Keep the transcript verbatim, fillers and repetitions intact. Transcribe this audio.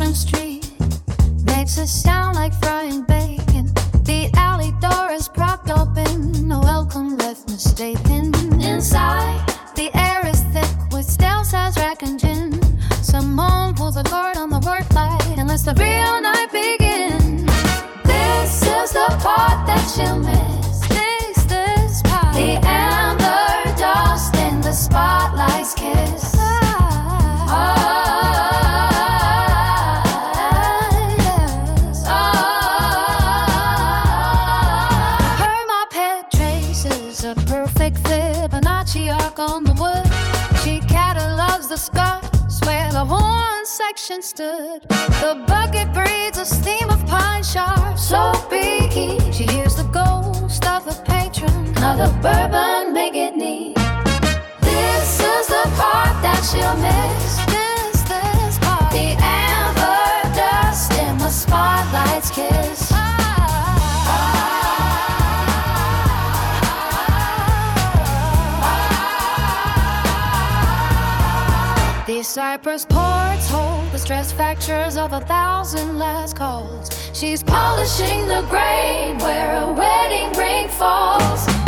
Bourbon Street makes it sound like frying bacon. The alley door is propped open, no welcome left mistaken. Inside, the air is thick with stale size rack and gin. Someone pulls a cord on the work light and lets the real night begin. This is the part that she'll miss. This, this part. The amber dust in the spotlight's kiss. Ah, yes. Ah, her mop head traces a perfect Fibonacci arc on the wood. She catalogs the scars where the horn section stood. The bucket breathes a steam of pine shards. So beaky, she hears the ghost of a patron. Another bourbon make it neat. This is the part that she'll miss. This, this part. The amber dust in the spotlight's kiss. These cypress ports hold the stress fractures of a thousand last calls. She's polishing the grave where a wedding ring falls.